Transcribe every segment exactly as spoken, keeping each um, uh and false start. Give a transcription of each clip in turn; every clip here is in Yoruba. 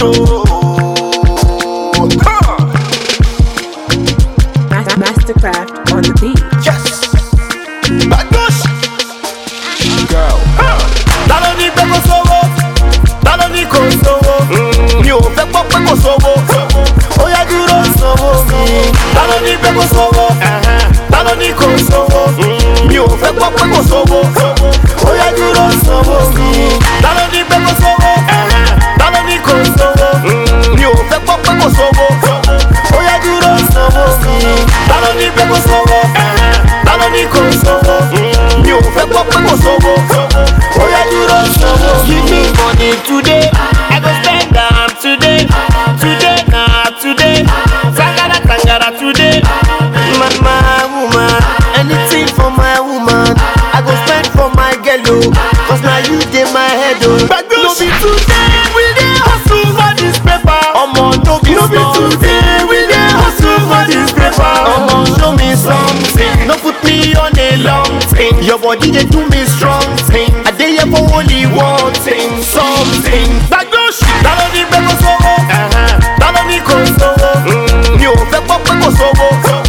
show. Huh. Mastercraft on the beat. Yes. Bagosh. Girl. Huh. Talo ni pe ko sowo. Talo ni ko sowo. Mi ò fẹ́ gbọ́ pé kò sówó. Ó yá dúró sanwó mi. Talo ni pe ko sowo. Talo ni kò sówó. Mi ò fẹ́ gbọ́ pé kò sówó. Ó yá dúró sanwó mi. Talo ni pe ko sowo. Talo ni kò sówó. Mi ò fẹ́ gbọ́ pé kò sówó. Ó yá dúró sanwó mi. Talo ni pe ko sowo. Talo ni kò sówó. Mi ò fẹ́ gbọ́ pé kò sówó. Ó yá dúró sanwó mi. Give me money today. I go spend am today. Today na today. Tangara tangara today. Man, my woman, anything for my woman. I go spend for my girl, oh, cause now you dey my head, oh. No be today, we dey hustle for this paper. Omo, no be no be today, we dey hustle for this paper. Omo, show me something, no put me on a long thing. Your body dey do me strong thing. I dey here for only one thing, something. Bagosh, talo ni pe ko sowo, talo ni ko sowo. Mi ò fẹ́ gbọ́ pé kò sówó.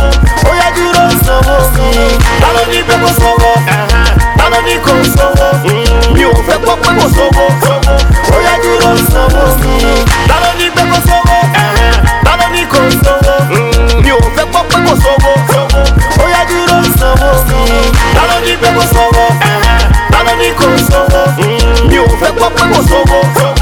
Ó yá dúró sanwó mi. Talo ni pe ko sowo, talo ni kò sówó. Mi ò fẹ́ gbọ́ pé kò sówó. Ó yá dúró sanwó mi. Talo ni pe ko sowo, talo ni kò sówó. Mi ò fẹ́ gbọ́ pé kò sówó. Ó yá dúró sanwó mi. Talo ni pe ko sowo, talo ni kò sówó. Mi ò fẹ́ gbọ́ pé kò sówó.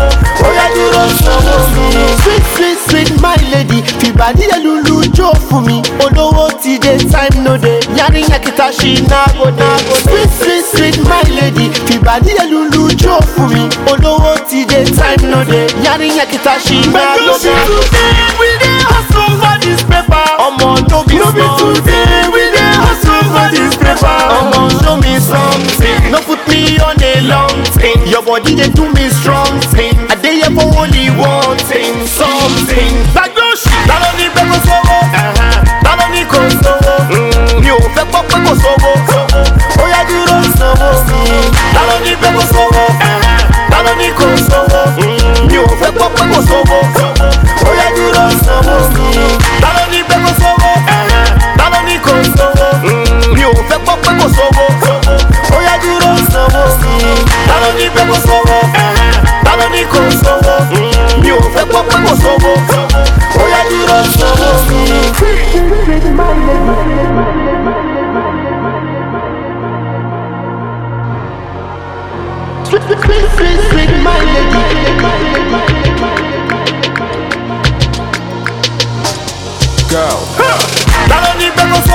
Ó yá dúró sanwó mi. Sweet sweet sweet my lady, fìbàdí ẹlùlù jó fún mi. Olówó ti dé time no dey. Yanni yakita ṣì nágo nágo. Sweet sweet sweet my lady, fìbàdí ẹlùlù jó fún mi. Olówó ti dé time no dey. Yanni yakita ṣì nágo nágo. Today we dey hustle for this paper. Omo, no be no be today we dey hustle for this paper. Omo, show me something, no put me on a long thing. Your body dey do me strong thing. I dey here for only one thing, something. Bagosh, talo ni pe ko sowo, talo ni kò sówó. Mi ò fẹ́ gbọ́ pé kò sówó. Ó yá dúró sanwó mi. Talo ni pe ko sowo, talo ni kò sówó. Mi ò fẹ́ gbọ́ pé kò sówó. Ó yá dúró sanwó mi. Talo ni pe ko sowo, talo ni kò sówó. Mi ò fẹ́ gbọ́ pé kò sówó. Ó yá dúró sanwó mi. Talo ni pe ko sowo, talo ni kò sówó. Mi ò fẹ́ gbọ́ pé kò sówó. Ó yá dúró sanwó mi. Sweet, sweet, sweet, sweet, my lady. Girl. Talo ni pe ko